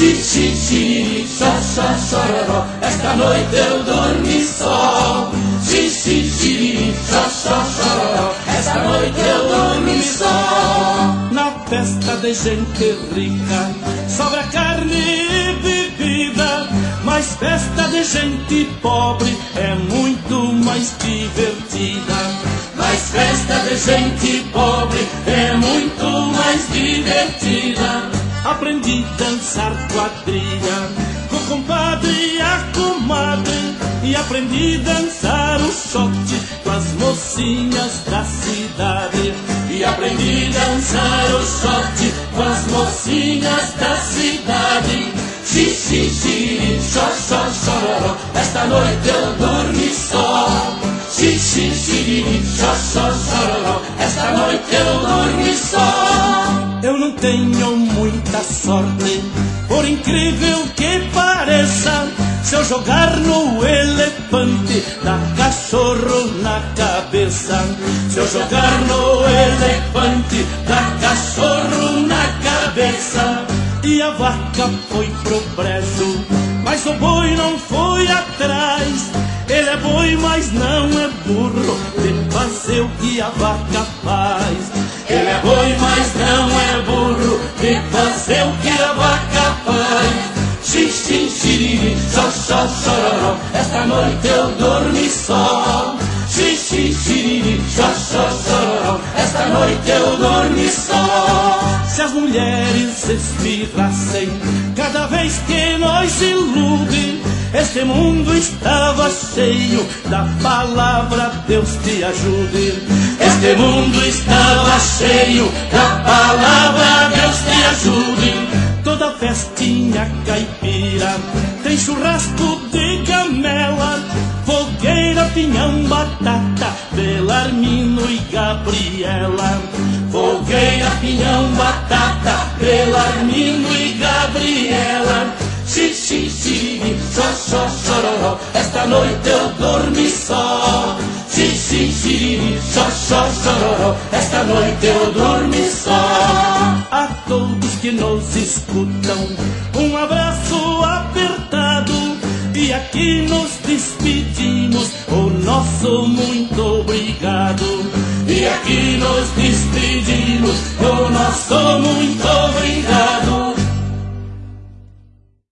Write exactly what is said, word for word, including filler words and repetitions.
xixi, xiriri, xó, xó, xororó, esta noite eu dormi só. Xixi, xiriri, xó, xó, xororó, esta noite eu dormi só. Na festa de gente rica sobra carne e bebida, mas festa de gente pobre é muito mais divertida. Mas festa de gente pobre é muito mais divertida. Aprendi a dançar quadrilha com o compadre e a comadre, e aprendi a dançar o shot com as mocinhas da cidade. E aprendi a dançar o shot com as mocinhas da cidade. Xixi, xiriri, xó, xó, xororó, esta noite eu dormi só. Xixi, xiriri, xó, xó, xororó, esta noite eu dormi só. Eu não tenho muita sorte, por incrível que pareça. Se eu jogar no elefante, dá cachorro na cabeça. Se eu jogar no elefante, dá cachorro na cabeça. E a vaca foi pro brejo, mas o boi não foi atrás. Ele é boi, mas não é burro, de fazer o que a vaca faz. Ele é boi, mas não é burro, de fazer o que a vaca faz. Xixi, xiriri, xó, xó, xororó, esta noite eu dormi só. Xixi, xiriri, xó, xó, xororó, esta noite eu dormi só. Se as mulheres espirrassem cada vez que nós ilude, este mundo estava cheio da palavra Deus te ajude. Este mundo estava cheio da palavra Deus te ajude. Toda festinha caipira tem churrasco de gamela, fogueira, pinhão, batata, Belarmino e Gabriela. Fogueira, pinhão, batata, Belarmino e Gabriela. Xixi, xiriri, xó, xó, xororó, esta noite eu dormi só. Xixi, xiriri, xó, xó, xororó, esta noite eu dormi só. A todos que nos escutam, um abraço apertado, e aqui nos despedimos, o nosso muito obrigado. E aqui nos despedimos, o nosso muito obrigado.